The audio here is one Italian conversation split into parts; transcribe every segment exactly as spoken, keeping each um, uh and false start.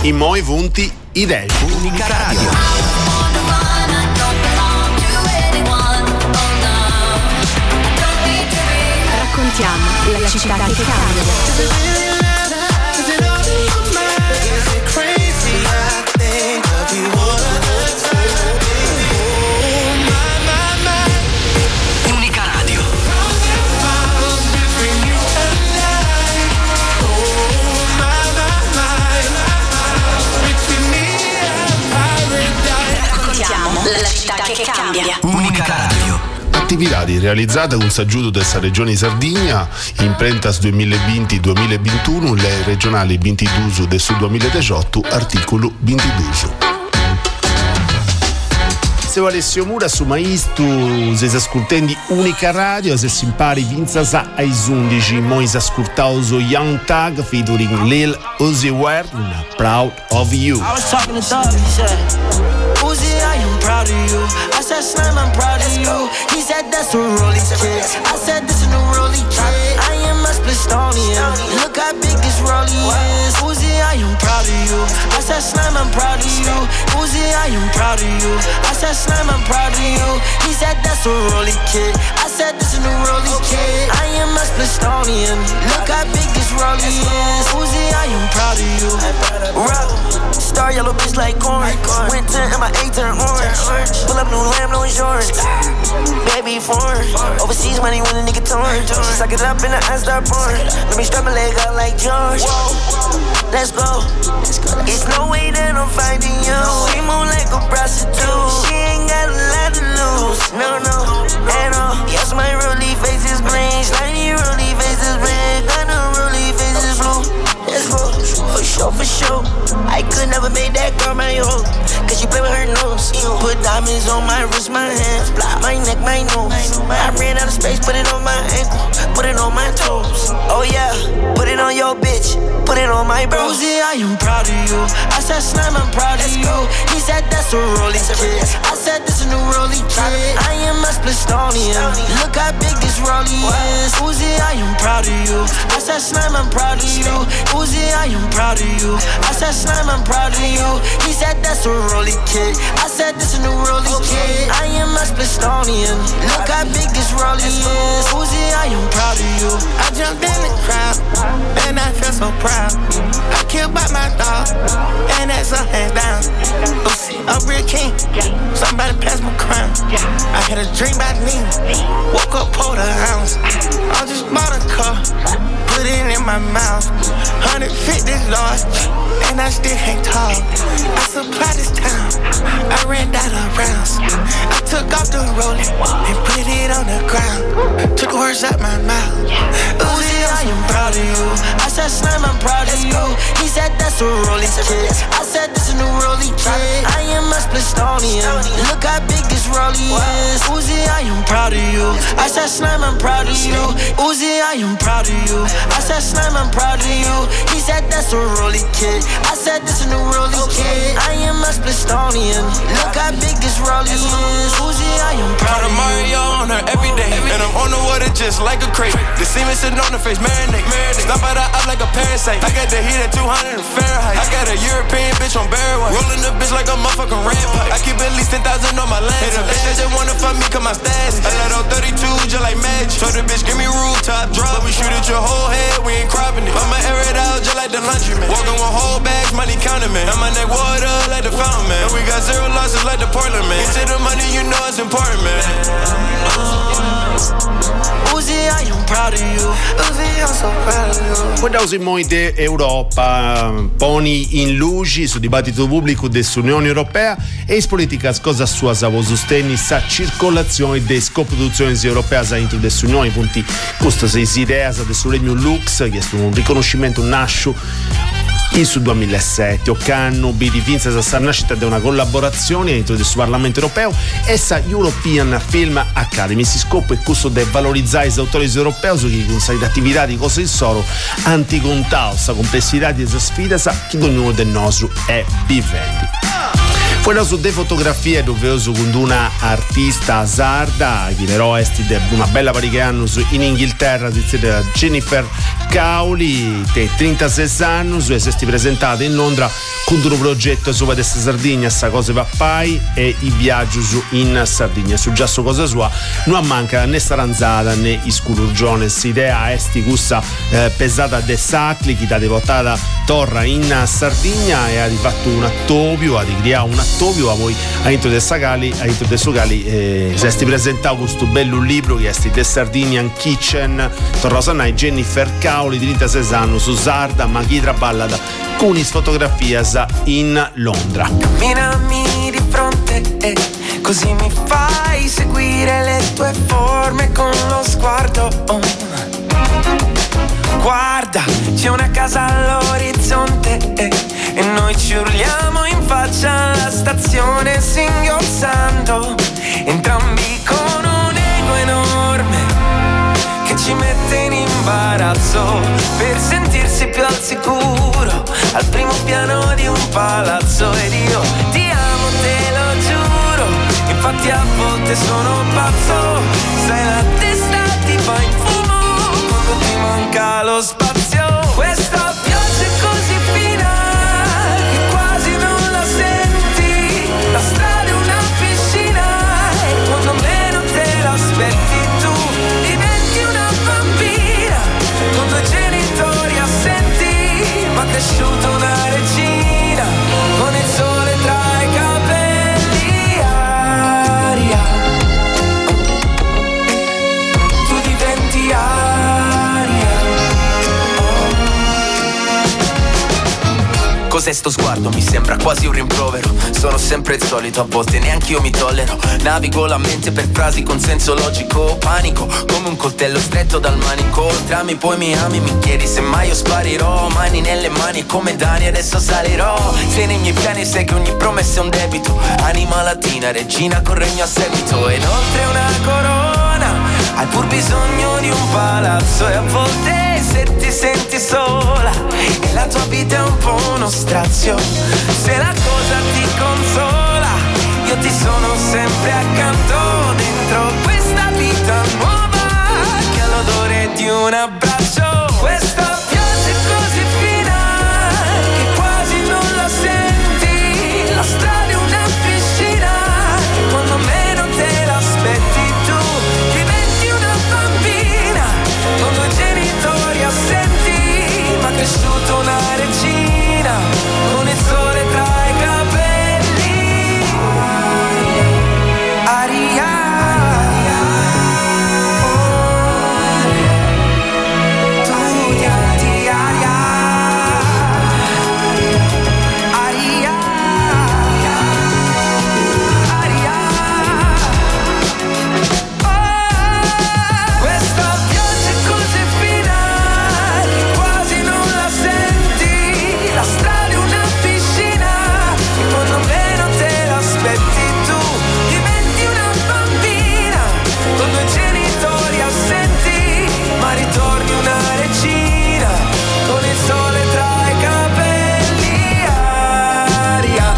in moi punti idee. Unica Radio. Raccontiamo la città che cambia. La città che cambia. Unica Radio. Attività realizzata con s'aggiuto della regione Sardegna in Prentas duemilaventi duemilaventuno, le regionali ventidue del duemiladiciotto, articolo ventidue. Se Alessio Mura su Maistu, se si ascoltendi Unica Radio, se si impari vinzasa ai undici, moi si ascoltauso Young Tag featuring Lil Uzi Vert, una Proud of You. I was talking to Thug, he said, Uzi, I am proud of you. I said, Slim, I'm proud of you. He said, that's a rolling kid. I said, this is a rolling kid. I am a Splistonian. Look how big this rollie is. Uzi, I am proud of you. I said, Slim, I'm proud of you. Uzi, I am proud of you. I said, Slim, I'm proud of you. He said, that's a rolling kid. I said, this is a rolling kid. I am a Splistonian. Look how big this rollie is. Uzi, I am proud of you. Rock, star yellow bitch like corn. Went to M I A turn orange. Pull up new lamb, no insurance. Baby foreign. Overseas money when a nigga torn. She suck it up in the eyes start pouring. Let me strap my leg out like George. Let's go. It's no way that I'm finding you. She move like a prostitute. She ain't got a lot to lose. No, no, at all. Yes, my rollie face is green. Slimy rollie face is red. Got no rollie face is blue. Let's go. For sure, for sure. I could never make that girl my own. Cause she play with her nose. Put diamonds on my wrist, my hands, my neck, my nose. I ran out of space, put it on my ankle, put it on my toes. Oh yeah, put it on your bitch, put it on my bro. Uzi, I am proud of you. I said, Slim, I'm proud of you. He said, that's a rolling kid. I said, this is a new rolling kid. I am a Splistonian. Look how big this rollie is. Uzi, I am proud of you. I said, Slim, I'm proud of you. Uzi, I am proud of you. I said, Slim, I'm proud of you. He said, that's a rolling kid. I said, this is a new rolling kid. I am a Splistonian. Look how big this rollie is. Uzi, I am proud of you. I jumped in the crowd, and I feel so proud. I killed by my dog, and that's a hands down. Uzi, a real king. Somebody pass my crown. I had a dream about Nina. Woke up, pulled a ounce. I just bought a car, put it in my mouth. one hundred fifty large, and I still can't talk. I supply this town, I ran out of rounds. I took off the rolling and put it on the ground. Took the words out my mouth. Uzi, I am proud of you. I said, Slim, I'm proud of you. He said, that's a rolling kid. I said, this is a new rolling kid. I am a Splistonian. Look how big this rollie is. Uzi, I am proud of you. I said, Slim, I'm proud of you. Uzi, I am proud of you. I said, Slim, I'm proud of you. He said, that's a rolling kid. I said, this is a new rolling kid. I am a Splistonian. Look how big this rollie is. Uzi, I am proud of you. Mario on her every day, and I'm on the water just like a crate. The semen sitting on her face, marinate. Stop by the up like a parasite. I got the heat at two hundred Fahrenheit. I got a European bitch on barrel white. Rolling the bitch like a motherfucking rampart. I keep at least ten thousand on my land. Hey, the bitch that just wanna fuck me cause my status. I let on thirty-two just like magic. Told the bitch give me rooftop drop, but we shoot at your whole head, we ain't cropping it. I'ma air it out just like the laundryman. Walking with whole bags, money counting man. On my neck water like the fountain man. And we got zero losses like the Portland man. Get to the money, you know it's important man. Uzi, I am proud of you. Uzi, I'm so proud of you. Guardausi moi de Europa, poni in luci su dibattito pubblico dell'Unione Europea e is politica cosa sua sa sosteni sa circolazione de scoproduzioni europea sa intro dell'Unione punti costa se idea sa del premio Lux che è un riconoscimento nascio in su duemilasette Occanno bi di Vinza sa nascita di una collaborazione dentro del Parlamento Europeo e sa European Film Academy si scopo e questo de valorizzare gli autori europei su chi con sa attività di cose in solo anticontao sa complessità di questa sfida sa che ognuno del nostro è vivente. Poi su de fotografie dove su con una artista sarda che però è una bella pariche anni in Inghilterra, Jennifer Cowley, te trentasei anni, e si è presentata in Londra con un progetto su questa Sardegna, sta cosa va pai e i viaggi su in Sardegna. Su già su cosa sua non manca né staranzata né isculurgione, idea esti questa eh, pesata de sacli che da devotata torra in Sardegna e ha fatto un attopio, ha creato un attopio a voi all'interno del Sagali, all'interno del Sagali eh, si è presentato questo bello libro che è The Sardinian Kitchen, torna a Jennifer Cowley di trentasei anni su sarda ma chi traballata con is fotografie in Londra. Camminami di fronte e così mi fai seguire le tue forme con lo sguardo. Oh. Guarda, c'è una casa all'orizzonte e, e noi ci urliamo in faccia alla stazione singhiozzando, entrambi con un ego enorme che ci mette in imbarazzo per sentirsi più al sicuro al primo piano di un palazzo. Ed io ti amo, te lo giuro, infatti a volte sono pazzo, sai la testa ti fa in fumo quando ti manca lo spazio. Questa pioggia è così fina che quasi non la senti, la strada è una piscina e quando meno te l'aspetti tu diventi una bambina con due genitori assenti, ma cresciuta una regina con il sole tra i capelli. Aria, tu diventi aria. Cos'è sto sguardo? Mi sembra quasi un rimprovero. Sono sempre il solito, a volte neanche io mi tollero. Navigo la mente per frasi con senso logico. Panico come un coltello stretto dal manico. Trami poi mi ami, mi chiedi se mai io sparirò. Mani nelle mani e come Dani adesso salirò. Se nei miei piani sai che ogni promessa è un debito. Anima latina, regina con regno a seguito. E inoltre una corona, hai pur bisogno di un palazzo. E a volte se ti senti sola e la tua vita è un po' uno strazio, se la cosa ti consola io ti sono sempre accanto dentro questa vita nuova che ha l'odore di un abbraccio. Questa pioggia è così fina che quasi non la senti, la strada è una piscina quando meno te l'aspetti tu diventi una bambina con due genitori assenti, ma cresciuta una regina con il sole tra i capelli. Aria, aria, oh, tu diventi aria, aria, aria, oh, questa pioggia è così fina che quasi non la senti, la strada è una piscina e quando meno te l'aspetti tu diventi una bambina con due genitori assenti, ma ritorni una regina con il sole tra i capelli. Aria,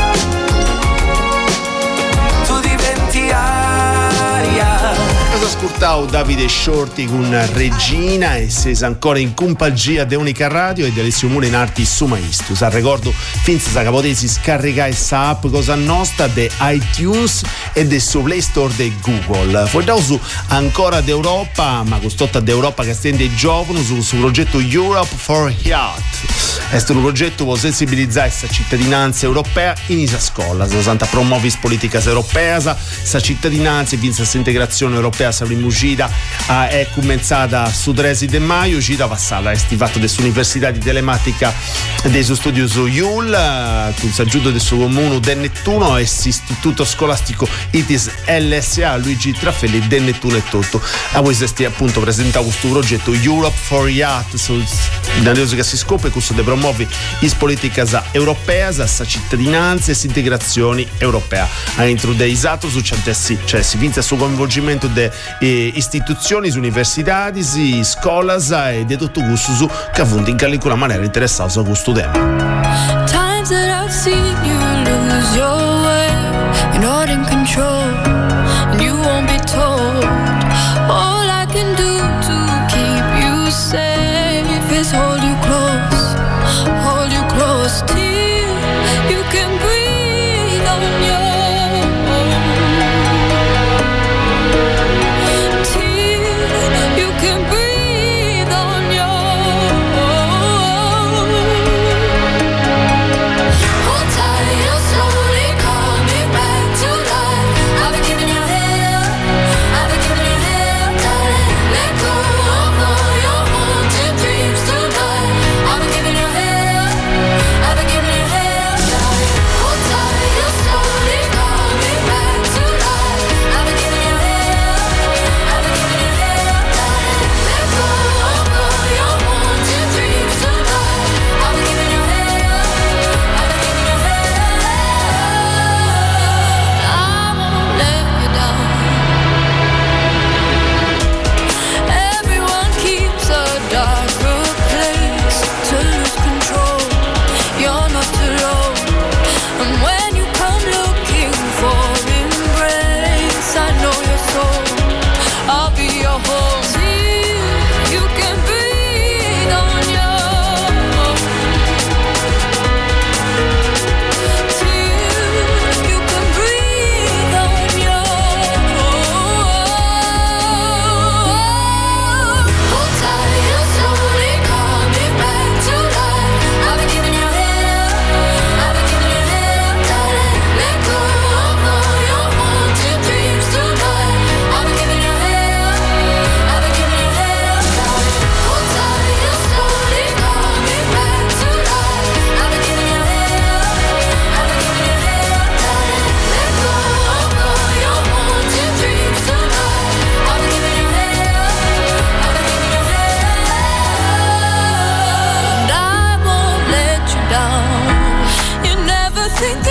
tu diventi aria. Cosa ascoltavo Davide Shorty con Regina e se ancora in compagnia di Unica Radio e di Alessio Mura in arti sumaistus. Al ricordo finza sa capotesi scaricare sta app cosa nostra de iTunes e del suo Play Store de Google. Poi da su ancora d'Europa, ma costotta d'Europa che stende i giovani su su progetto Europe for Heart. È un progetto per sensibilizzare questa cittadinanza europea in isa scuola. Santa promuovis politicas europeas, sa cittadinanza e vinsa integrazione europea sa rimuscita è cominciata su tredici di maio, uscita passata è stivato dell'Università di Telematica dei suoi studi su Iul con l'aggiunto del suo comune del Nettuno e l'istituto scolastico I T I S L S A Luigi Traffelli del Nettuno e tutto. A voi si appunto presentato questo progetto Europe for Youth sul che si scopre questo de promuove is politicas europeas sa cittadinanza e integrazioni europea a intro dei isato su centessi cioè si vince sul coinvolgimento de eh, istituzioni università scolas e di tutto gusto su che appunto in qualche maniera interessato su questo tema. Times that I've seen you lose your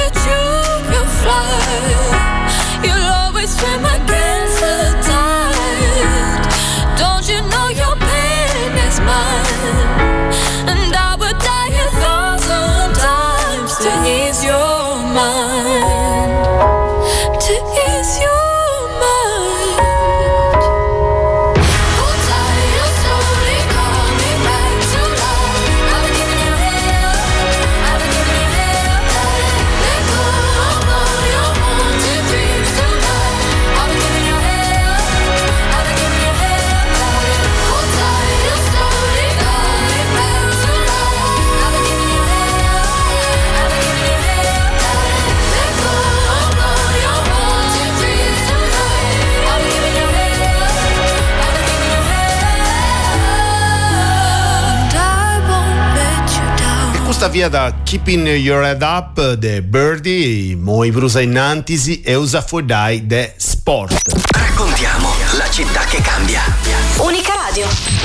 with you, you fly. You'll always swim against the tide. Don't you know your pain is mine? And I would die a thousand times to ease your mind. To ease your Questa via da Keeping Your Head Up de Birdie, Moi Brusa Innantisi e Usa For Die de Sport. Raccontiamo la città che cambia. Unica Radio.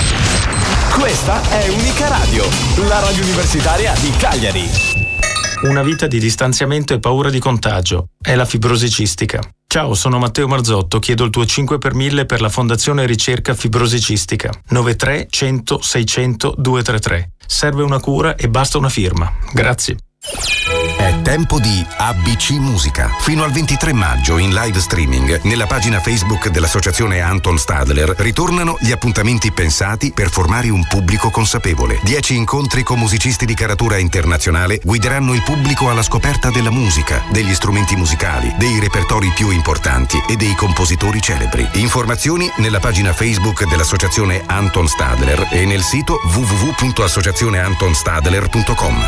Questa è Unica Radio, la radio universitaria di Cagliari. Una vita di distanziamento e paura di contagio. È la fibrosi cistica. Ciao, sono Matteo Marzotto, chiedo il tuo cinque per mille per la Fondazione Ricerca Fibrosi Cistica. nove tre cento seicento duecentotrentatré. Serve una cura e basta una firma. Grazie. È tempo di A B C Musica. Fino al ventitré maggio in live streaming nella pagina Facebook dell'associazione Anton Stadler ritornano gli appuntamenti pensati per formare un pubblico consapevole. Dieci incontri con musicisti di caratura internazionale guideranno il pubblico alla scoperta della musica, degli strumenti musicali, dei repertori più importanti e dei compositori celebri. Informazioni nella pagina Facebook dell'associazione Anton Stadler e nel sito w w w punto associazione anton stadler punto com.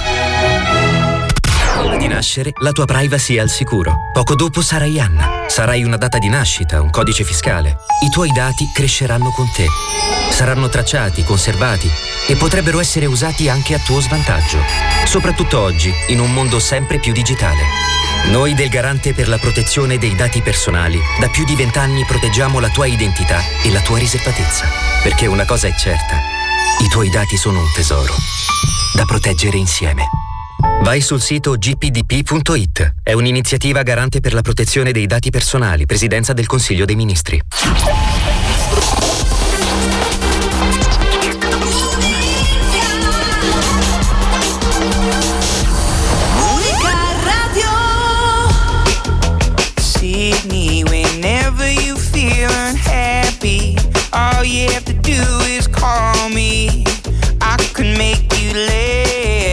Prima di nascere, la tua privacy è al sicuro. Poco dopo sarai Anna. Sarai una data di nascita, un codice fiscale. I tuoi dati cresceranno con te. Saranno tracciati, conservati e potrebbero essere usati anche a tuo svantaggio. Soprattutto oggi, in un mondo sempre più digitale. Noi del Garante per la protezione dei dati personali da più di vent'anni proteggiamo la tua identità e la tua riservatezza. Perché una cosa è certa: i tuoi dati sono un tesoro da proteggere insieme. Vai sul sito g p d p punto i t. È un'iniziativa garante per la protezione dei dati personali, Presidenza del Consiglio dei Ministri. Unica Radio. Sydney, whenever you feel unhappy, all you have to do is call me. I can make you laugh.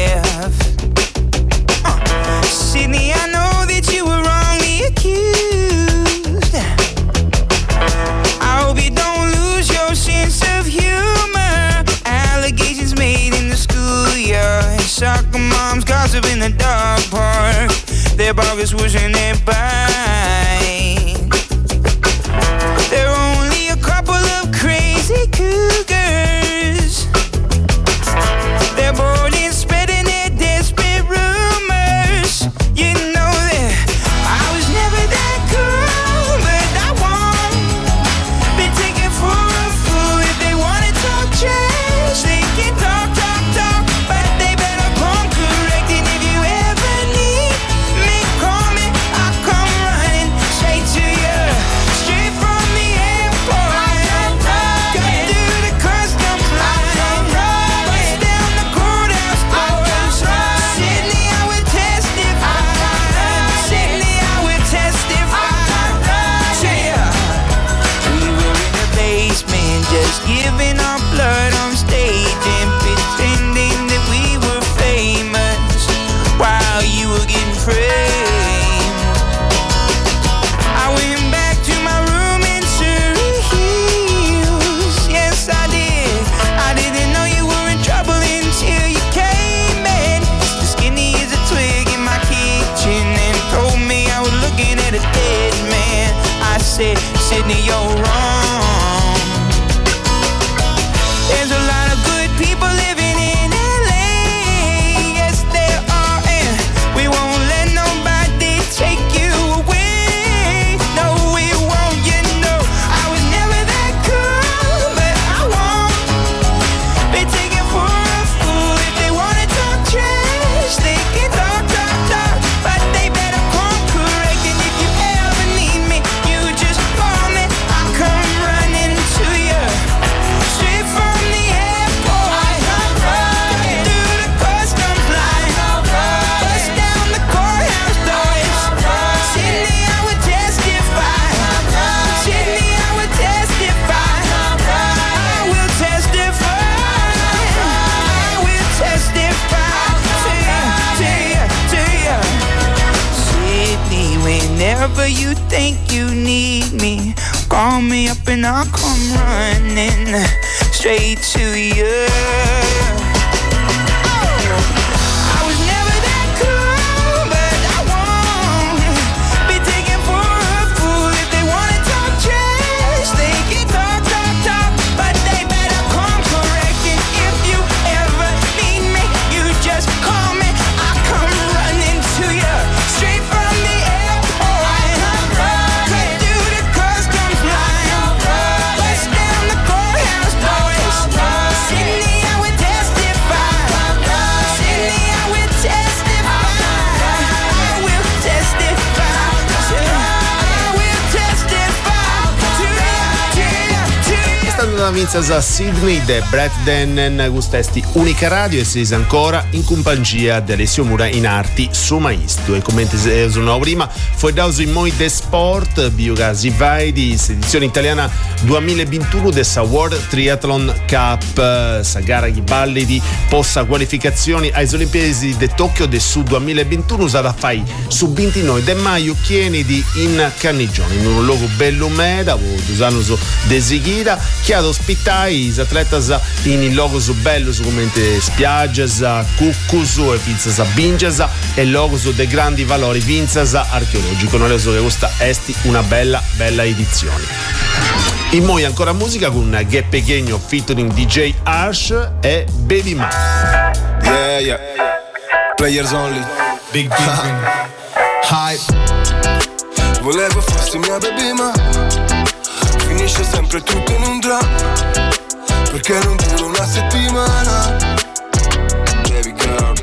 Sydney, I know that you were wrongly accused. I hope you don't lose your sense of humor. Allegations made in the schoolyard. Soccer moms gossip in the dog park. Their barbers wishing their bite. There are only a couple of crazy cougars. They're bored and spreading their desperate rumors. You know that I was never that cool, but I won't be taken for a fool. If they wanna talk trash, they can talk, talk, talk, but they better come correct. And if you ever need me, call me, I'll come running straight to you, straight from the airport. Cut through the customs line, bust down the courthouse doors. Sydney, I would testify. Sydney, I would testify. Yeah. We were in the basement, just giving our blood on stage and pretending that we were famous while you were getting framed. I went back to my room in Surrey Hills. Yes, I did. I didn't know you were in trouble until you came in. As skinny as a twig in my kitchen and told me I was looking at a dead man. I said, Sydney, you're wrong. There's a lot of good people living in L A. Yes, there are, and we won't let nobody take you away. No, we won't, you know. I was never that cool, but I won't be taken for a fool. If they wanna talk trash, they can talk, talk, talk, but they better me whenever you think you need me. Call me up and I'll come running straight to you. I was never that cool, but I won't be taken for a fool. If they wanna talk trash, they can talk, talk, talk, but they better come correct. And if you ever need me, you just call me. I'll come running to you straight from the airport. Cut through the customs line, bust down the courthouse doors. Sydney, I would testify. Sydney, I will testify. I will testify. I will testify to you, to you, to you. Stando da Vinzas a Sydney de Brett Dennen, gustesti Unica Radio e si ancora in compagnia di Alessio Mura in arti su Maisto. E come sono prima, foi dauso in moi de sport, biogasi vai di edizione italiana duemilaventuno dessa World Triathlon Cup, sa gara di balli di possa qualificazioni ai Olimpiadi de Tokyo de su duemilaventuno, usata fai su ventinove de maio Kennedy in Cannigione, in un luogo bello meda, usano su desighira, che ad ospitai i atletas in il logo su bello su come spiaggias, cuccusu e pizzas a bingias e logo su de grandi valori vinzas archeologico. Non le so che questa esti una bella bella edizione. In moi ancora musica con Ghe Pequeño featuring D J Arsh e Baby Ma. Yeah, yeah. Players only. Big big hype. Volevo fossi mia baby ma finisce sempre tutto in un drum. Perché non dura una settimana. Baby girl,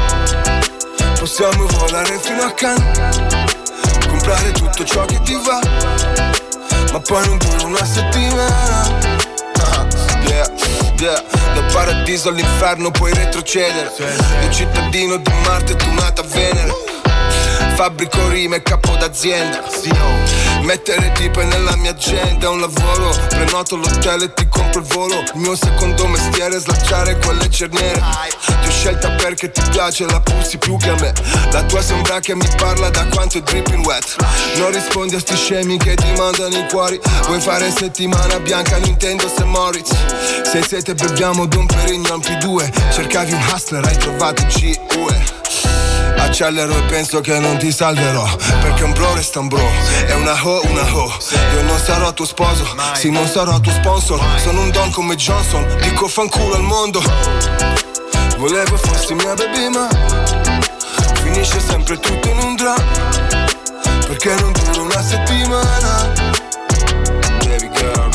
possiamo volare fino a Cannes, comprare tutto ciò che ti va, ma poi non dura una settimana. uh, Yeah, yeah. Dal paradiso all'inferno puoi retrocedere. Un cittadino di Marte, tu nata a Venere. Fabbrico rime e capo d'azienda. Mettere tipe nella mia agenda. Un lavoro, prenoto l'hotel e ti compro il volo. Il mio secondo mestiere è slacciare quelle cerniere. Ti ho scelta perché ti piace, la pulsi più che a me. La tua sembra che mi parla da quanto è dripping wet. Non rispondi a sti scemi che ti mandano i cuori. Vuoi fare settimana bianca, Nintendo se Moritz. Se siete beviamo Don Perignon P due. Cercavi un hustler, hai trovato G U E. Accelero e penso che non ti salverò, perché un bro resta un bro, è una ho, una ho. Io non sarò tuo sposo, sì non sarò tuo sponsor. Sono un don come Johnson, dico fanculo al mondo. Volevo fossi mia baby ma finisce sempre tutto in un drum. Perché non dura una settimana. Baby girl,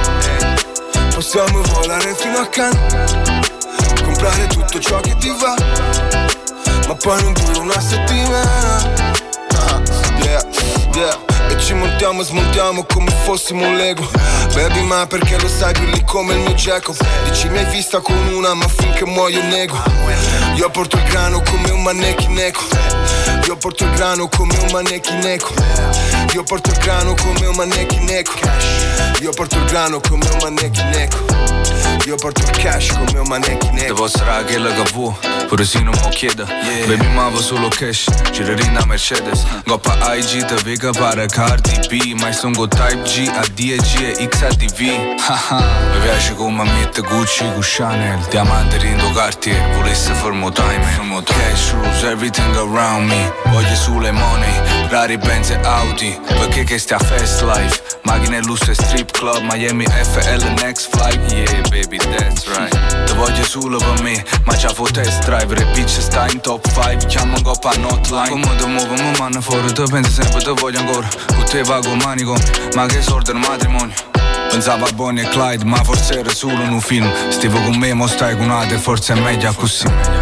possiamo volare fino a Cannes, comprare tutto ciò che ti va, ma poi non dura una settimana. uh, Yeah, yeah. E ci montiamo e smontiamo come fossimo un Lego. Baby ma perché lo sai lì come il mio Jacob. Dici mi hai vista con una ma finché muoio nego. Io porto il grano come un mannechineco. Io porto il grano come un mannechineco. Io porto il grano come un mannechineco. Io porto il grano come un mannechineco. Io porto il cash come un mannechineco. Devo sarà quella che vuoi, pure se non mi chiede. Yeah. Baby ma va solo cash, girerina Mercedes. Goppa I G te vega pare Cardi B. Ma sono con Type G, A D G e X A D V. Haha, mi piace come mette Gucci con Chanel. Diamante rindo Cartier, volesse fermo timer. Cash rules everything around me. Voglio sulle money, rari Benz e Audi. Perché che stia fast life. Macchine lusso e strip club, Miami F L next flight. Yeah baby that's right. Te voglio solo per me, ma già fo test drive. E bitch sta in top cinque, chiamo un coppa hotline. Come te muovo, mi manno fuori, te pensi sempre, te voglio ancora. Con te pago manicomio, ma che sorte il matrimonio. Pensavo a Bonnie e Clyde, ma forse era solo un film. Stivo con me, mo stai con altri, forse è meglio così.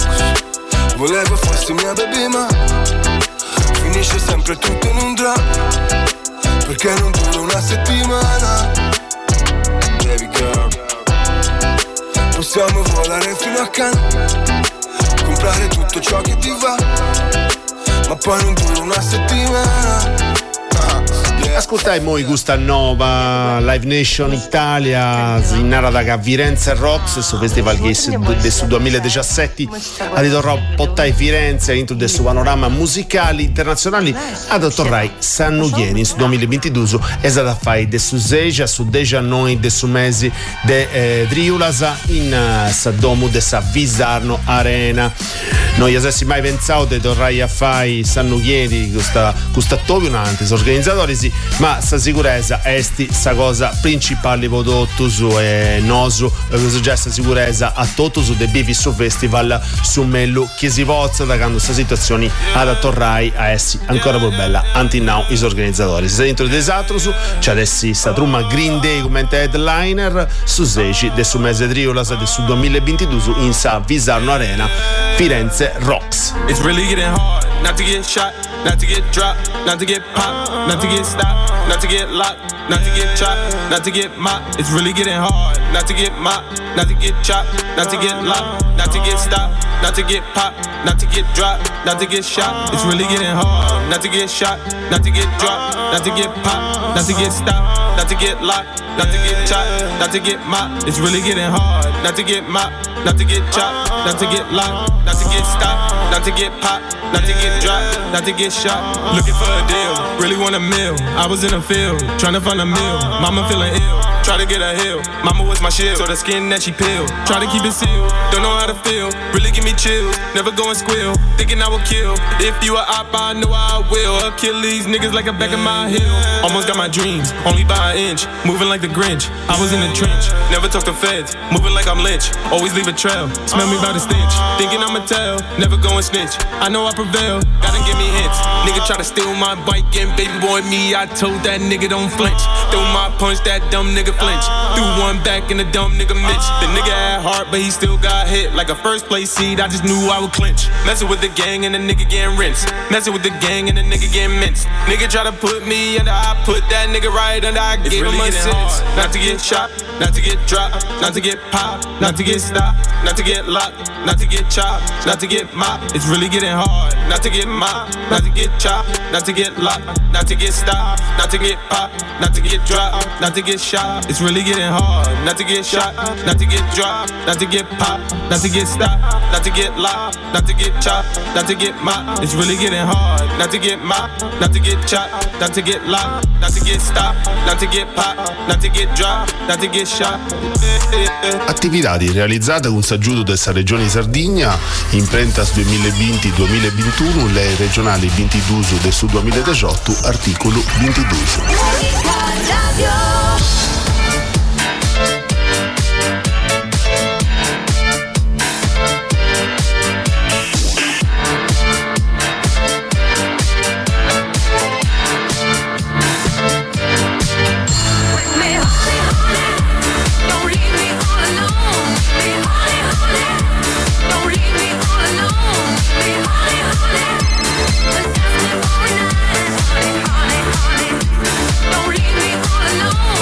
Volevo fossi mia baby ma finisce sempre tutto in un drum. Perché non dura una settimana. Baby girl, possiamo volare fino a Cannes, comprare tutto ciò che ti va, ma poi non dura una settimana. Ascoltai moi Gusta Nova, Live Nation Italia, in narrata che a Firenze Rocks, su festival che del duemiladiciassette ha ritornato pottai Firenze dentro del suo panorama musicali internazionali ad tornare Sanno Ieni su duemilaventidue è stata a fare del su Seja su diciannove del su mesi de eh, Driulasa in uh, Sadomu de sa Visarno Arena. Noi avessi mai pensato di tornare a fare Sanno Ieni questa questa antes organizzatori sì, ma sa sicurezza esti sa cosa principale prodotto su e nosu questo già sa sicurezza a tutto su de bivi su festival su mello che si vozza da quando sta situazioni ad torrai a essi ancora più bella anti now is organizzatori se dentro desatro su c'è adesso sta truma Green Day come headliner su sedici del su mese Triolas del su duemilaventidue su in sa Visarno Arena Firenze Rocks. It's really getting hard not to get shot, not to get dropped, not to get popped, not to get stopped, not to get locked, not to get chopped, not to get mopped. It's really getting hard not to get mopped, not to get chopped, not to get locked, not to get stopped, not to get popped, not to get dropped, not to get shot. It's really getting hard not to get shot, not to get dropped, not to get popped, not to get stopped, not to get locked, not to get chopped, not to get mopped. It's really getting hard not to get mopped, not to get chopped, not to get locked, not to get stopped, not to get popped, not to get dropped, not to get shot. Looking for a deal, really want a meal. I was in the field, trying to find a meal. Mama feeling ill, try to get a heal. Mama was my shield, so the skin that she peeled. Try to keep it sealed, don't know how to feel. Really give me chills, never go and squeal. Thinking I will kill, if you a op, I know I will. I'll kill these niggas like a back of my heel. Almost got my dreams, only by an inch. Moving like the Grinch, I was in the trench. Never talk to feds, moving like I'm Lynch. Always leave a trail, smell me by the stench. Thinking I'ma tell, never go and snitch. I know I prevail, gotta give me hints. Nigga try to steal my bike and baby boy me, I told that nigga don't flinch. Throw my punch, that dumb nigga flinch. Threw one back in the dumb nigga Mitch. The nigga had heart, but he still got hit. Like a first place seed, I just knew I would clinch. Messing with the gang and the nigga getting rinsed. Messing with the gang and the nigga getting minced. Nigga try to put me under, I put that nigga right under. I gave him a sentence. Not to get shot, not to get dropped, not to get popped, not to get stopped, not to get locked, not to get chopped, not to get mopped. It's really getting hard not to get mopped, not to get chopped, not to get locked, not to get stopped, not to get popped, not to get dropped, not to get shot. It's really getting hard not to get shot, not to get dropped, not to get popped, not to get stopped, not to get locked, not to get chopped, not to get mopped. It's really getting hard not to get mopped, not to get chopped, not to get locked, not to get stopped, not to get popped, not to get dropped, not to get shot. Attività realizzate con s'aggiuto della regione di Sardegna in Prentas duemilaventi duemilaventuno, le regionali ventidue del su duemiladiciotto, articolo ventidue. Don't leave me all alone.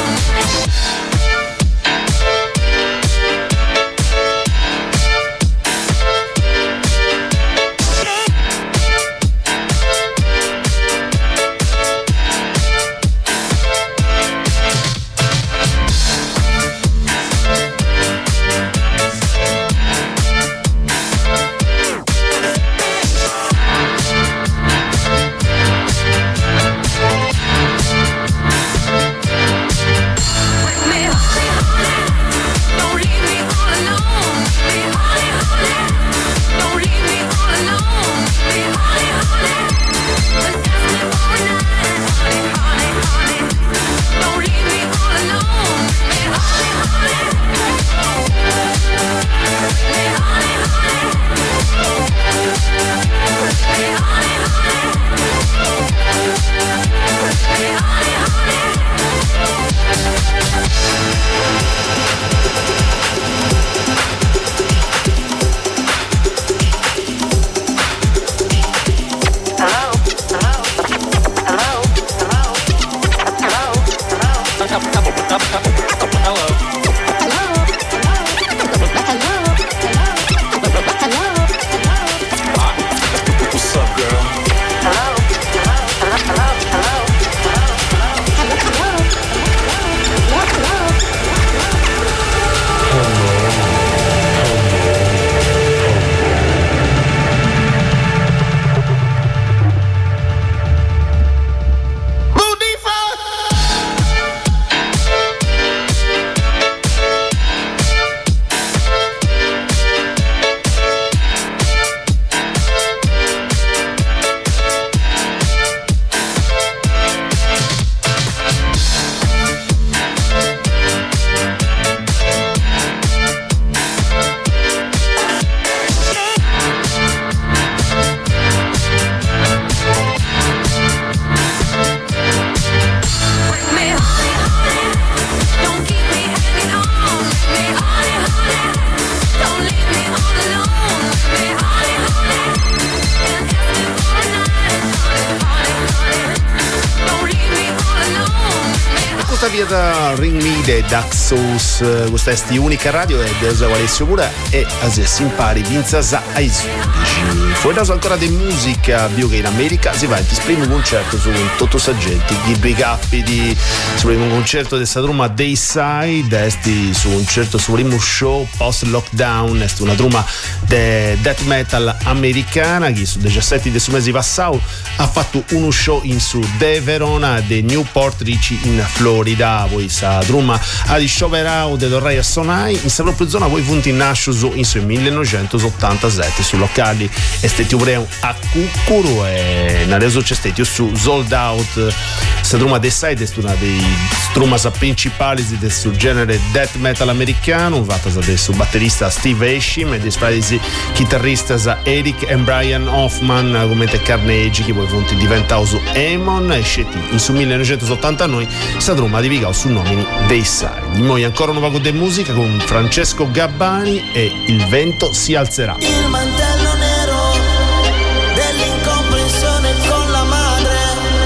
questa via Ring Me de Daxos, questa è sti unica radio e Deusa Alessio Pura e se si impari Vinzasa ai undici. Fuori da ancora di musica, bio che in America si va in primo concerto su un Toto Saggenti, i big up di su un concerto di Sadruma Dayside, esti su un concerto su primo show post lockdown, esti una truma de death metal americana che su diciassette di su mesi passau ha fatto uno show in su de Verona de Newport Ricci in Florida, poi sa truma a di Scioperau de Dorrai a Sonai in sa propria zona poi funti nasce su in su millenovecentottantasette su locali esteti ubreu a Cuccuru e nareso c'è stati su Sold Out. Sa truma de side è una dei strumas principali del suo genere death metal americano, fatta da su batterista Steve Ashim e dei spresi chitarrista Eric e Brian Hoffman come te Carnegie che poi funti diventau su Amon e scetti in su millenovecentottantanove sa truma di Vigao su nomini dei side. Noi ancora un vago de musica con Francesco Gabbani e Il vento si alzerà. Il mantello nero dell'incomprensione con la madre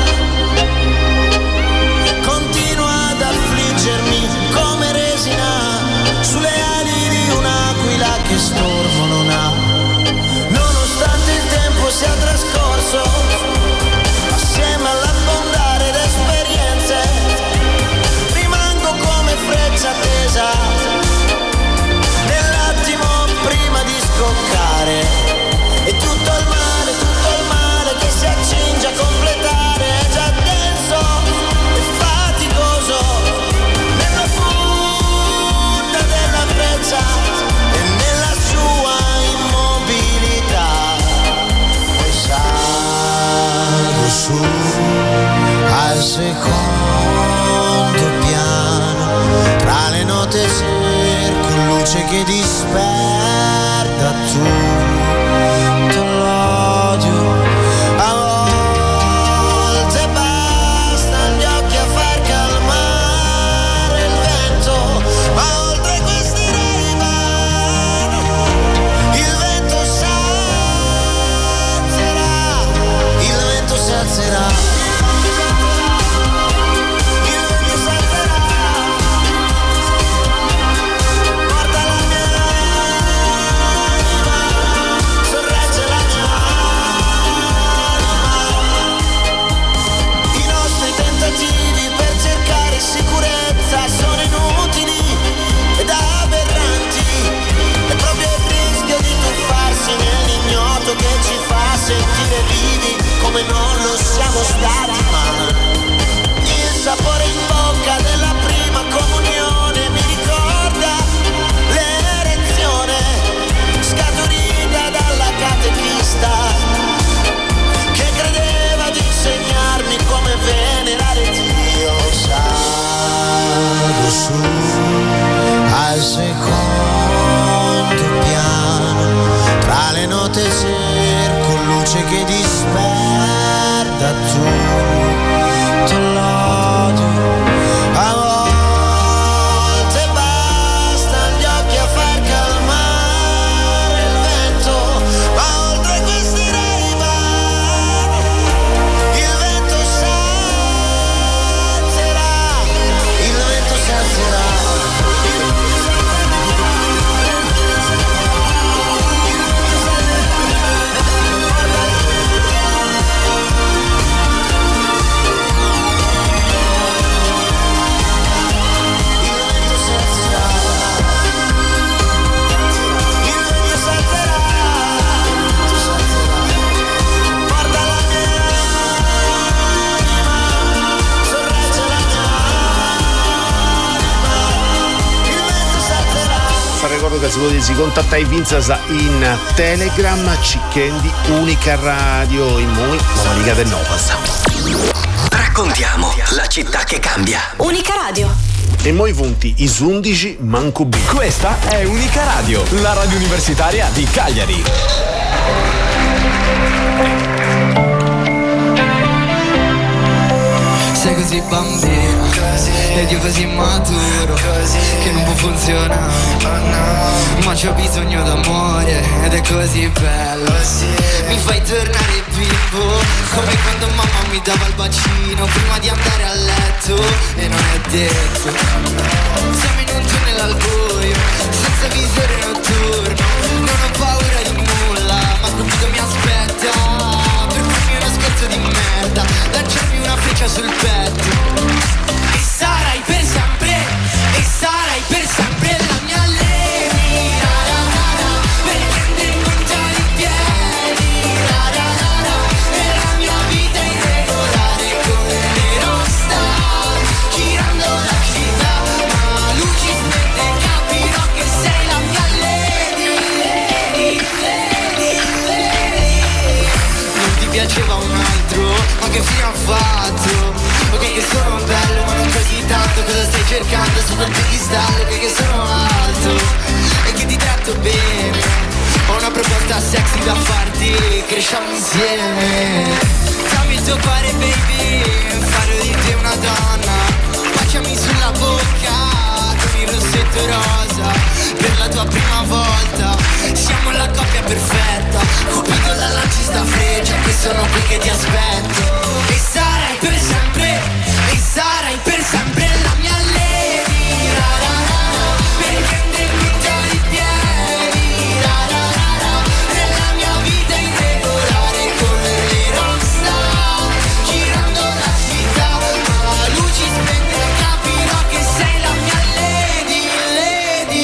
continua ad affliggermi come resina sulle ali di un'aquila che stormo non ha. Nonostante il tempo sia trascorso, assieme all'abbondare d'esperienze, rimango come freccia tesa nell'attimo prima di scoccare. E tutto il male, tutto il male che si accinge a completare è già denso e faticoso nella punta della freccia e nella sua immobilità. Poi salgo su al secondo piano, tra le note cerco luce che disperda tutto l'odio. A volte bastano gli occhi a far calmare il vento, ma oltre questi rivali il vento si alzerà, il vento si alzerà. Sicurezza sono inutili ed aberranti, è proprio il rischio di tuffarsi nell'ignoto che ci fa sentire vivi come non lo siamo stati mai. Il sapore in bocca della prima comunione mi ricorda l'erezione scaturita dalla catechista che credeva di insegnarmi come venerare Dio. Salgo su al secondo piano, tra le note cerco luce che disperda tutto l'odio. A volte bastano gli occhi a far calmare il vento, ma oltre questi rivali il vento si alzerà, il vento si alzerà. Ricordo che si potete contattare Vinzasa in Telegram, Cicchendi Unica Radio in Moi, la Liga del Novas. Raccontiamo la città che cambia. Unica Radio. E moi punti i undici manco B. Questa è Unica Radio, la radio universitaria di Cagliari. Sei così bambina, ed io così maturo che non può funzionare, ma c'ho bisogno d'amore ed è così bello. Mi fai tornare bimbo, come quando mamma mi dava il bacino prima di andare a letto, e non è detto. Siamo in un tunnel al buio, senza visore notturno, non ho paura di nulla, ma Cupido mi aspetta per farmi uno scherzo di merda, lanciarmi una freccia sul petto. E sarai per sempre, e sarai per sempre la mia Lady, la la la la, per prendere punta di piedi, la la la la, e la mia vita irregolare come le rockstar, girando la città, ma luci spente capirò che sei la mia Lady, Lady, Lady, Lady. Non ti piaceva un altro, ma che fine ha fatto? Ok che sono bello ma non così tanto, cosa stai cercando su quel piedistallo? Ok che sono alto e che ti tratto bene, ho una proposta sexy da farti, cresciamo insieme. Dammi il tuo cuore baby, farò di te una donna, baciami sulla bocca con il rossetto rosa, per la tua prima volta, siamo la coppia perfetta, Cupido la lanci sta freccia, che sono qui che ti aspetto. E sarai per sempre, e sarai per sempre la mia Lady, la la la la, per prendermi già i piedi, la la la la, nella mia vita irregolare come le rockstar, girando la città, ma luci spente capirò che sei la mia Lady, Lady,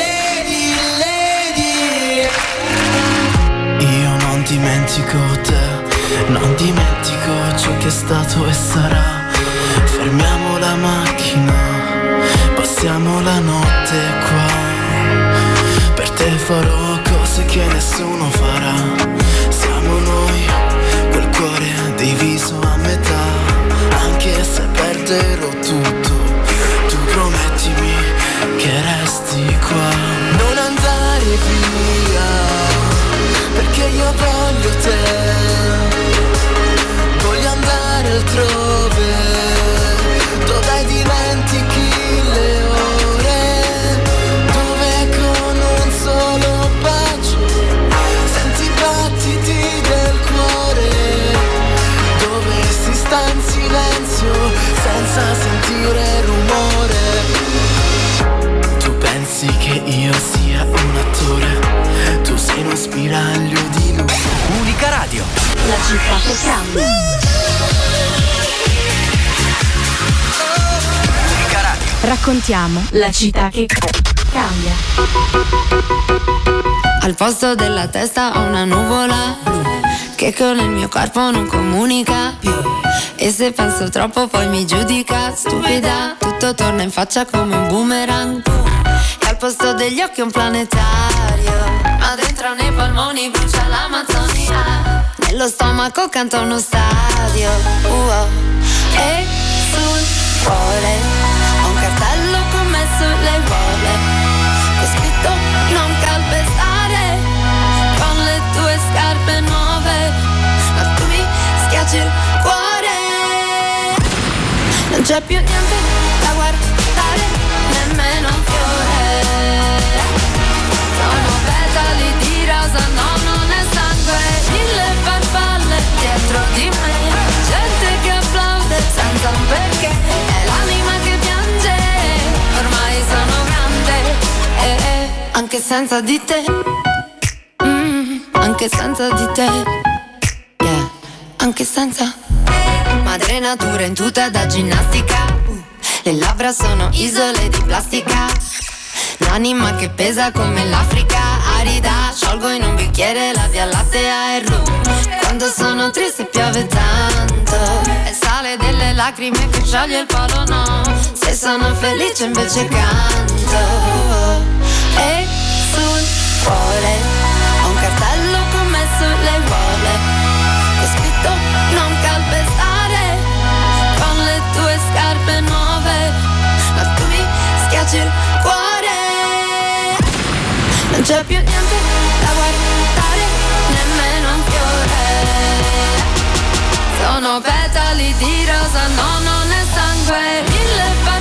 Lady, Lady. Io non dimentico te, non dimentico ciò che è stato e sarà. Fermiamo la macchina, passiamo la notte qua. Per te farò cose che nessuno farà. Siamo noi, quel cuore diviso a metà. Anche se perderò tutto, tu promettimi che resti qua. Non andare via, perché io voglio te. Voglio andare altrove, dove dimentichi le ore, dove con un solo bacio senti i battiti del cuore, dove si sta in silenzio senza sentire rumore. Tu pensi che io sia un attore, tu sei uno spiraglio di luce. Unica Radio, la città che cambia. Unica Radio. Raccontiamo la città che cambia. Al posto della testa ho una nuvola che con il mio corpo non comunica più. E se penso troppo poi mi giudica stupida. Tutto torna in faccia come un boomerang. E al posto degli occhi un planetario, ma dentro nei polmoni brucia l'Amazzonia. Nello stomaco canta uno stadio, uh-oh. E sul cuore ho un cartello con me sulle uova, con scritto non calpestare con le tue scarpe nuove, ma tu mi schiacci il cuore. Non c'è più niente da guardare, nemmeno un fiore. Sono petali di rosa, no, non è sangue. Mille farfalle dietro di me, gente che applaude senza un perché. È l'anima che piange, ormai sono grande. Eh, eh, anche senza di te, mm, anche senza di te, yeah, anche senza. Madre natura in tuta da ginnastica, le labbra sono isole di plastica. L'anima che pesa come l'Africa arida, sciolgo in un bicchiere la via lattea e rum. Quando sono triste piove tanto, è il sale delle lacrime che scioglie il polo no. Se sono felice invece canto. E sul cuore ho un cartello con me sulle uova, con scritto non calpestare con le tue scarpe nuove, ma tu mi schiacci il cuore. Non c'è più niente da guardare, nemmeno un fiore. Sono petali di rosa, no, non è sangue. Mille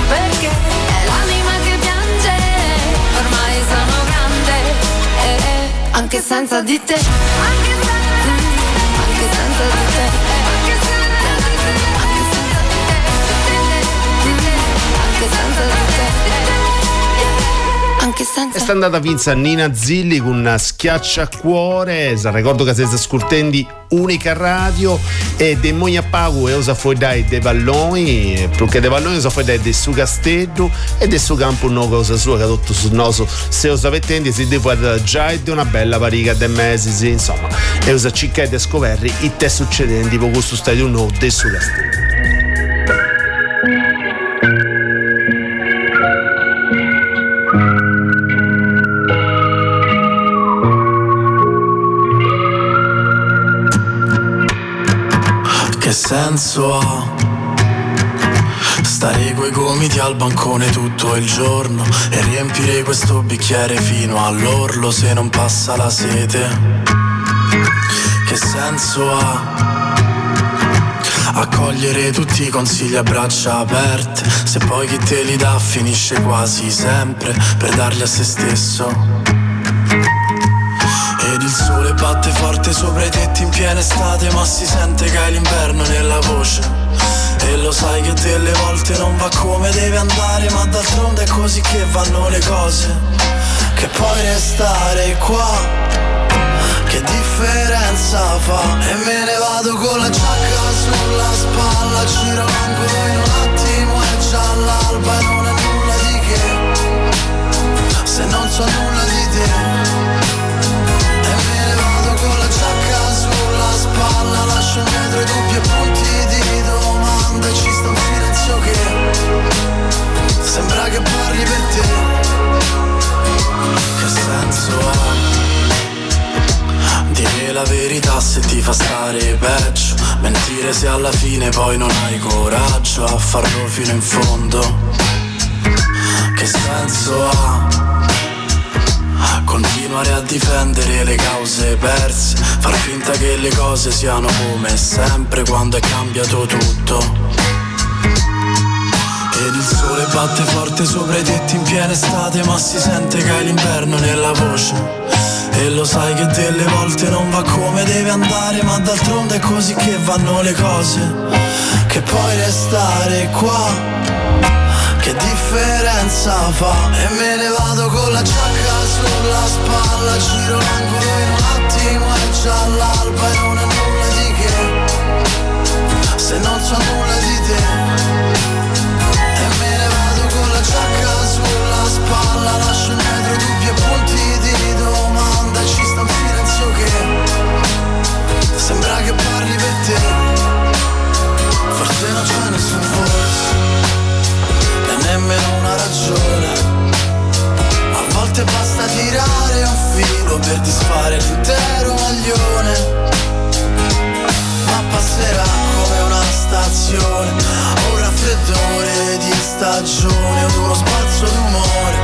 perché è l'anima che piange. Ormai sono grande, eh, eh, anche senza di te, anche senza, mm, anche senza di te, anche senza di te, anche senza di te, mm, anche senza di te. Anche senza... È sta andata a vinza Nina Zilli con una schiacciacuore, se ricordo che siete ascoltando Unica Radio, e de Mogna Pagu e osa fuori dai de Valloni, perché de Valloni osa fuori dai del suo castello e del suo campo no cosa sua che ha tutto sul naso, se osa vettenti si deve già di una bella pariga de mesi, sì, insomma, e osa ciccare e scoperri i te succedenti per questo stadio nuovo del suo castello. Che senso ha stare coi gomiti al bancone tutto il giorno e riempire questo bicchiere fino all'orlo se non passa la sete? Che senso ha accogliere tutti i consigli a braccia aperte se poi chi te li dà finisce quasi sempre per darli a se stesso? Ed il sole batte forte sopra i tetti in piena estate, ma si sente che hai l'inverno nella voce. E lo sai che delle volte non va come deve andare, ma d'altronde è così che vanno le cose. Che puoi restare qua, che differenza fa? E me ne vado con la giacca sulla spalla, giro l'angolo in un attimo è già l'alba e non è nulla di che, se non so nulla di te. Spalla, lascio indietro i dubbi e punti di domanda e ci sta un silenzio che sembra che parli per te. Che senso ha dire la verità se ti fa stare peggio, mentire se alla fine poi non hai coraggio a farlo fino in fondo? Che senso ha continuare a difendere le cause perse, far finta che le cose siano come sempre quando è cambiato tutto? Ed il sole batte forte sopra i tetti in piena estate, ma si sente che hai l'inverno nella voce. E lo sai che delle volte non va come deve andare, ma d'altronde è così che vanno le cose. Che puoi restare qua, che differenza fa? E me ne vado con la giacca sulla spalla, giro l'angolo in un attimo è già l'alba e non è nulla di che, se non so nulla di te. E me ne vado con la giacca sulla spalla, lascio indietro dubbi e punti di domanda e ci sta un silenzio che sembra che parli per te. Forse non c'è nessun forse, nemmeno una ragione. A volte basta tirare un filo per disfare l'intero maglione, ma passerà come una stazione, un raffreddore di stagione o uno spazio d'umore.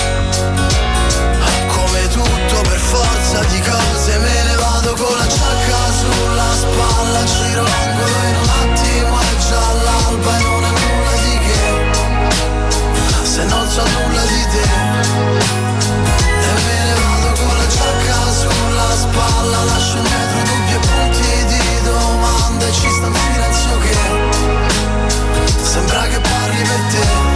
Come tutto per forza di cose, me ne vado con la giacca sulla spalla, giro l'angolo in un attimo è già l'alba e non è nulla di che, se non so nulla di te. E me ne vado con la giacca sulla spalla, lascio indietro dubbi e punti di domanda e ci sta un silenzio che sembra che parli per te.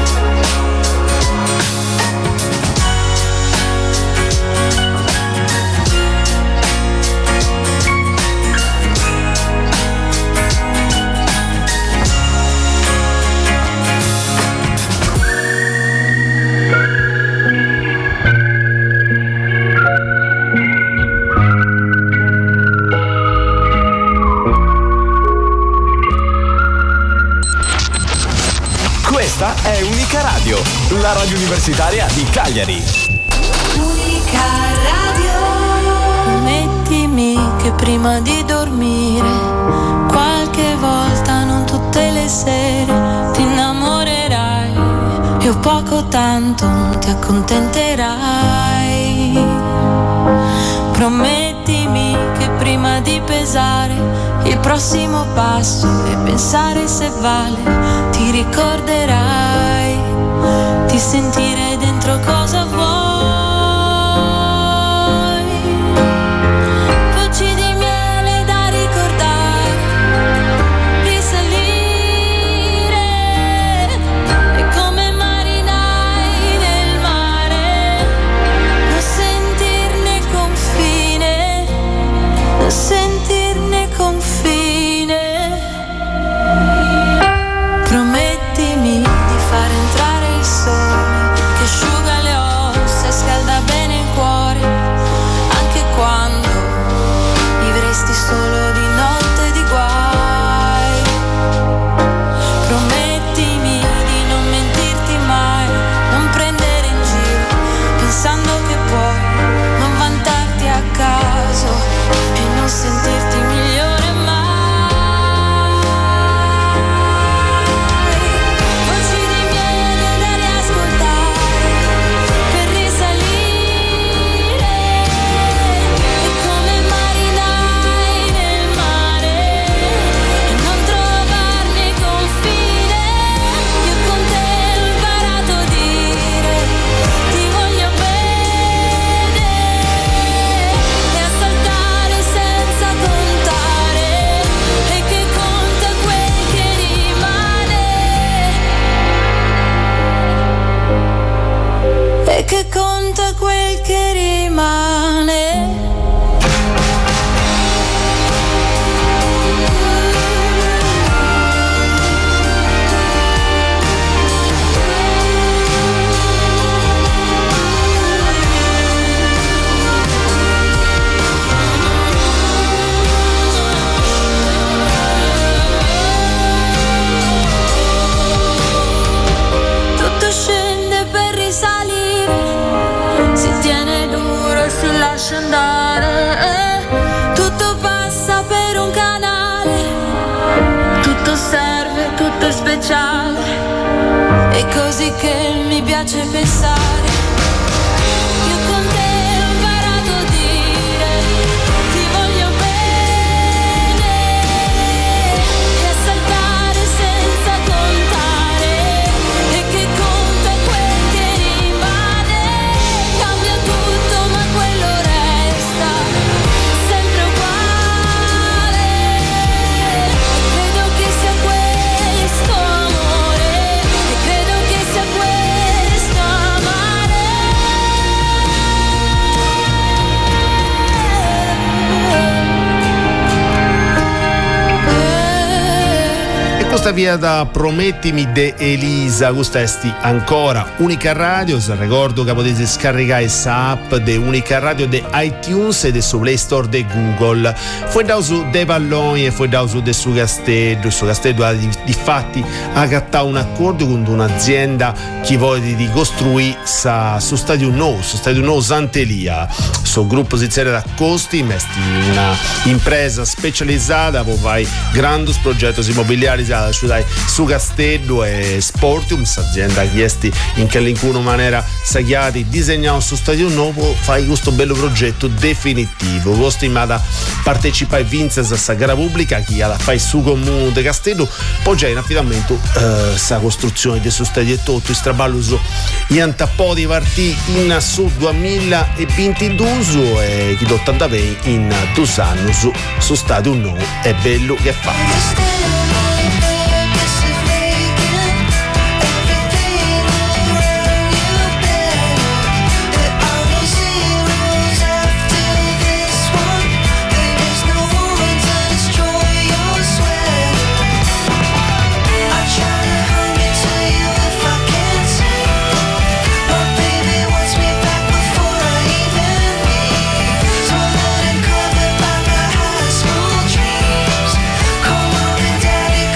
Questa è Unica Radio, la radio universitaria di Cagliari. Unica Radio. Mettimi che prima di dormire, qualche volta, non tutte le sere, ti innamorerai e o poco tanto ti accontenterai. Promettimi che prima di pesare il prossimo passo e pensare se vale, ti ricorderai di sentire dentro cosa vuoi. Voci di miele da ricordare, risalire, e come marinai nel mare, non sentirne confine, non sentirne confine. Promettimi di far entrare il sole che asciuga le ossa e scalda bene il cuore, anche quando vivresti solo di notte e di guai. Promettimi di non mentirti mai, non prendere in giro pensando che puoi non vantarti a caso e non sentirti migliore mai. Voci di miele da riascoltare per risalire, e come marinai nel mare e non trovarne confine. Io con te ho imparato a dire ti voglio bene e a saltare senza contare, e che conta quel che rimane, e che conta quel che rimane. Tutto scende per risalire, si tiene duro e si lascia andare, eh. Tutto passa per un canale, tutto serve, tutto è speciale, è così che mi piace pensare. Io con te ho imparato a dire ti voglio bene e a saltare senza contare, e che conta quel che rimane. Cambia tutto ma quello resta sempre uguale. Credo che sia questo amore, e credo che sia questo amare. E questa via da Promettimi de Elisa, questa è sti ancora Unica Radio. Se ricordo che potete scaricare questa app de Unica Radio de iTunes e de su Play Store de Google. Fu da su de Palloni e fu da su de su Castello. Su Castello ha di, di fatti ha cattato un accordo con un'azienda che vuole di costruire sa, su stadio nuovo, su stadio nuovo Sant'Elia. Su gruppo si da costi, mesti una impresa specializzata, poi vai grandi progetti immobiliari cioè su Castello e Sportium, azienda che esti in qualunque maniera sagliati disegnato su stadio nuovo, fai questo bello progetto definitivo. Voi stimata partecipare e vincere a questa gara pubblica che la fai su comune di Castello, poi già in affidamento eh, sa costruzione di su stadio e tutto il straballo su in po' di partì in su duemilaventidue e chi ottantanove in due anni su, su stadio nuovo è bello che fa. Come on and daddy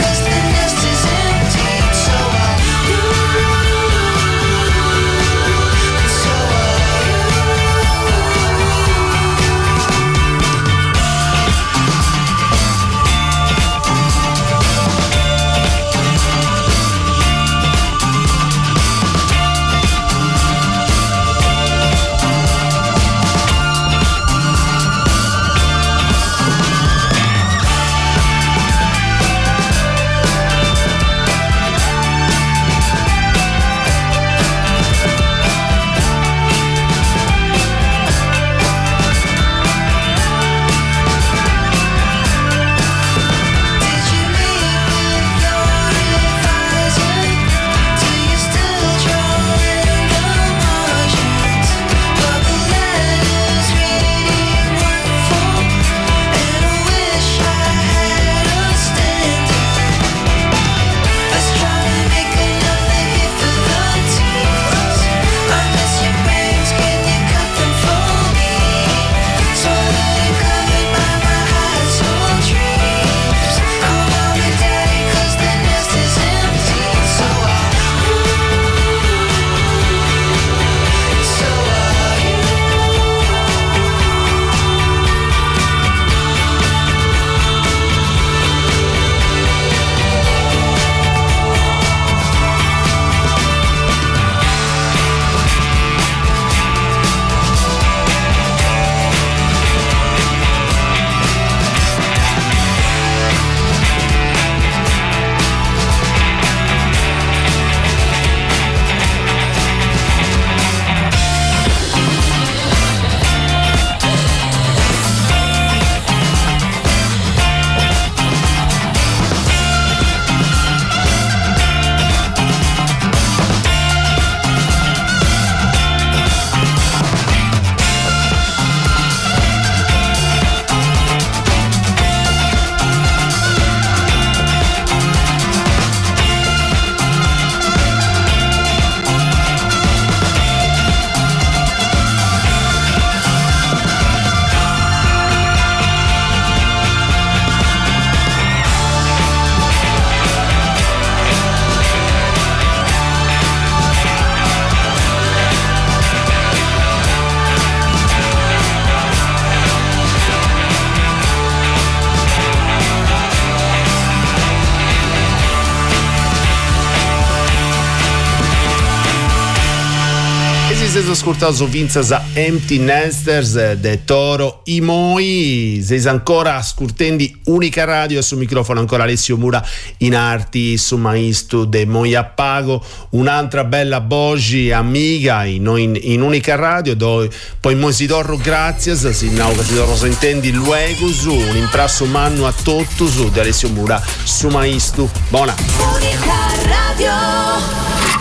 avete ascoltato Vinzas a Empty Nesters de Toro i Moi. Sei ancora ascoltando Unica Radio e sul microfono ancora Alessio Mura in arti su Maistu de Moi Appago, un'altra bella Bogi amiga in, in, in Unica Radio, dove poi mo si dorro grazie, si no, si dorro sentendi luego su un imprasso manno a tutto su di Alessio Mura su Maistu. Buona Unica Radio.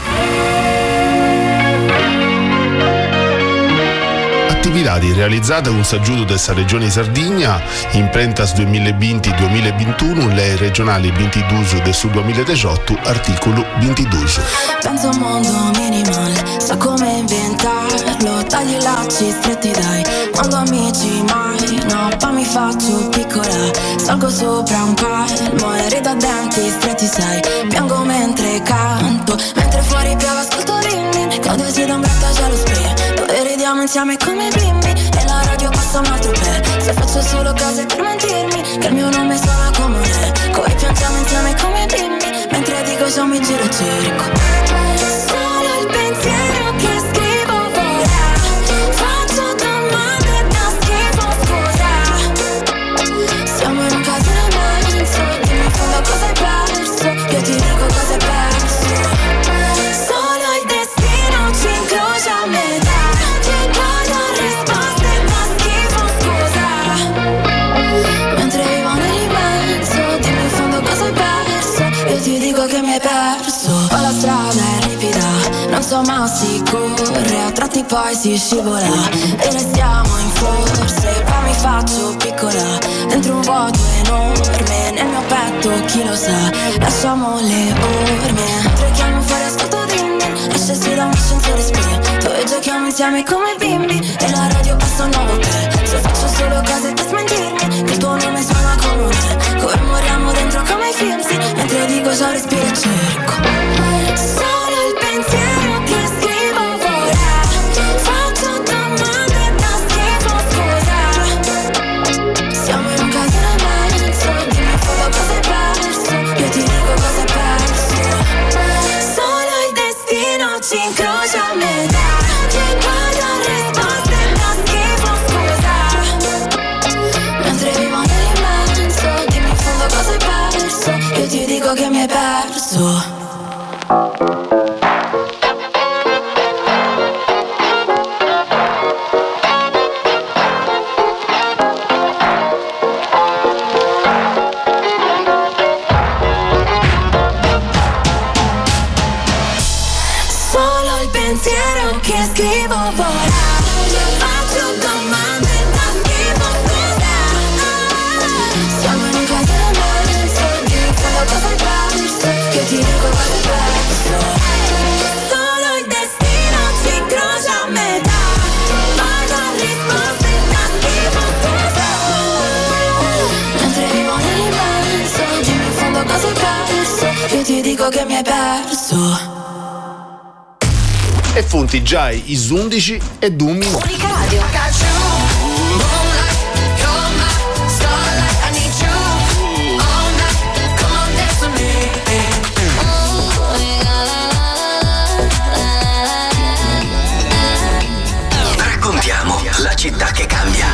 Attività realizzata con s'aggiuto della regione Sardegna in Prentas duemilaventi duemilaventuno, le regionali ventidue del su duemiladiciotto, articolo ventidue. Penso a un mondo minimal, so come inventarlo, tagli i lacci stretti dai, quando amici mai, no, poi mi faccio piccola, salgo sopra un palmo e rido a denti stretti sai, piango mentre canto, mentre fuori piove ascolto rimmi, cado si da un grattacielo spray, dove ridiamo insieme come bimbi, e la radio passa un altro per, se faccio solo cose per mentirmi, che il mio nome suona come un eco, e piangiamo insieme come bimbi, mentre dico ciò mi giro circo. Solo il pensiero che scrivo vola, faccio domande da schifo, scusa. Siamo in un casino immenso, dimmi in fondo cosa hai perso, io ti dico cosa hai perso. Solo il destino ci incrocia a metà, ti do risposte da schifo, scusa. Mentre vivo nell'immenso, dimmi in fondo cosa hai perso, io ti dico che mi hai perso. Poi la strada è ripida, non so ma si corre, a tratti poi si scivola, e restiamo in forse, poi mi faccio piccola, dentro un vuoto enorme, nel mio petto chi lo sa, lasciamo le orme, mentre chiamo fuori ascolto dimmi, e scesi da un ascensore spie, dove giochiamo insieme come bimbi, e la radio passa un nuovo te, se faccio solo cose per smentirmi, che il tuo nome suona come un eco, e moriamo dentro come i film, sì, mentre dico ciao respiro e cerco. Solo il pensiero che scrivo vola, faccio domande da schifo, scusa. Siamo in un casino immenso, dimmi in fondo cosa hai perso, io ti dico cosa hai perso. Solo il destino ci incrocia a metà, ti guardo risposte da schifo, scusa. Mentre vivo nell'immenso, dimmi in fondo cosa hai perso, io ti dico che mi hai perso. Solo il pensiero che scrivo vola, faccio domande da schifo, scusa. Siamo in un casino immenso, dimmi in fondo cosa hai perso, io ti dico cosa hai perso. Solo il destino ci incrocia a metà, poi do risposte da schifo, scusa. Mentre vivo nell'immenso, dimmi in fondo cosa hai perso, io ti dico che mi hai perso. E funti già i undici e due minuti. Unica Radio. Raccontiamo la città che cambia.